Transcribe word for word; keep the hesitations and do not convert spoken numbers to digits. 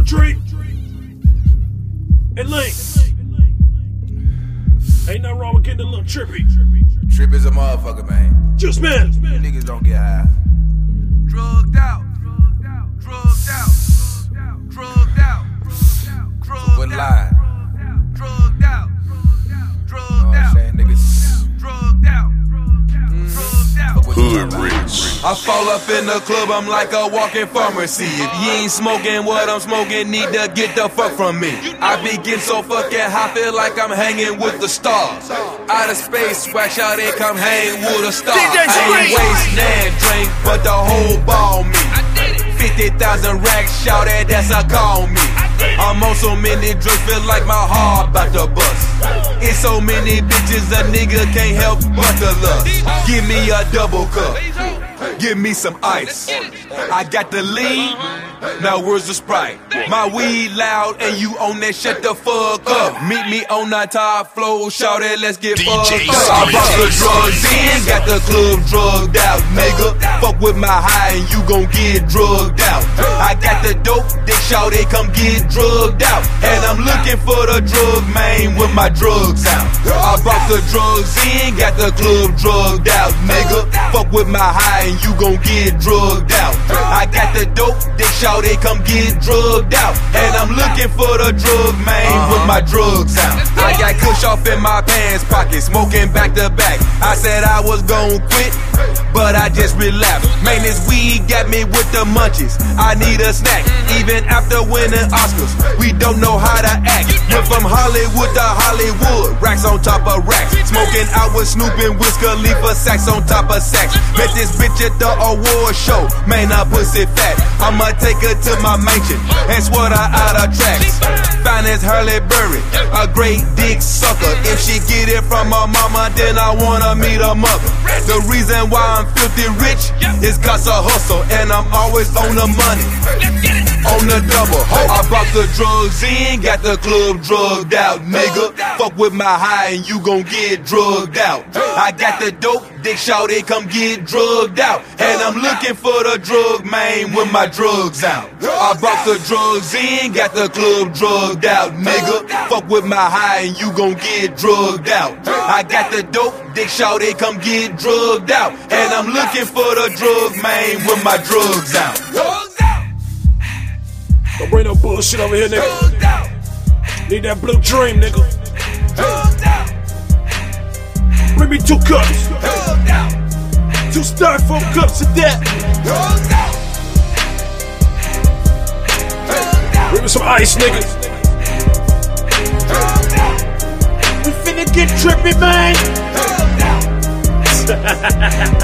Blue Tree and Link. Ain't nothing wrong with getting a little trippy. Trip is a motherfucker, man. Just man. You niggas don't get high. Drugged out. Drugged out. Drugged out. Drugged out. Drugged out. Drugged out. Niggas drugged out. Hood rich. I fall up in the club, I'm like a walking pharmacy. If you ain't smoking what I'm smoking, need to get the fuck from me. I be getting so fucking high, feel like I'm hanging with the stars. Out of space, wax out and come hang with a star. I ain't waste nan drink, but the whole ball me. fifty thousand racks, shout at that's a call me. I'm on so many drugs, feel like my heart about to bust. It's so many bitches, a nigga can't help but to lust. Give me a double cup, give me some ice. I got the lean, now where's the Sprite? My weed loud and you on that, shut the fuck up. Meet me on the top floor, shout it, let's get fucked up. I brought the drugs in, got the club drugged out, nigga. Fuck with my high and you gon' get drugged out. I got the dope, dick shout it, come get drugged out. And I'm looking for the drug man with my drugs out. I brought the drugs in, got the club drugged out, nigga. Fuck with my high and you gon' get drugged out. I got the dope, dick shout it, come get drugged out. And I'm looking for the drug man with my drugs out. I got kush off in my pants pocket, smoking back to back. I said I was gon' quit, but I just relapsed. Man, this weed got me with the munchies. I need a snack, even after winning Oscars. We don't know how to act. Went from Hollywood to Hollywood, racks on top of racks. Smoking out with Snoop and Wiz Khalifa, sacks on top of sacks. Met this bitch at the award show, man, I pussy fat. I'ma take her to my mansion and sweat her out of tracks. Fine as Hurley Berry, a great dick sucker. If she get it from her mama, then I wanna meet her mother. The reason why I'm filthy rich is cause I hustle, and I'm always on the money, on the double. I brought the drugs in, got the club drugged out, nigga. Fuck with my high and you gon' get drugged out. I got the dope, dick shout it, come get drugged out. And I'm looking for the drug man with my drugs out. I brought the drugs in, got the club drugged out, nigga. Fuck with my high and you gon' get drugged out. I got the dope, dick shout it, come get drugged out. And I'm looking for the drug man with my drugs out. Don't bring no bullshit over here, nigga. Need that blue dream, nigga. Bring me two cups. Two styrofoam cups of that. Bring me some ice, nigga. We finna get trippy, man.